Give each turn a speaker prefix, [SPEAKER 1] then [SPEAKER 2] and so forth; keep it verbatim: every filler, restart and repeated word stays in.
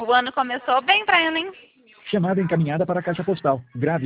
[SPEAKER 1] O ano começou bem pra ela, hein?
[SPEAKER 2] Chamada encaminhada para a caixa postal. Grave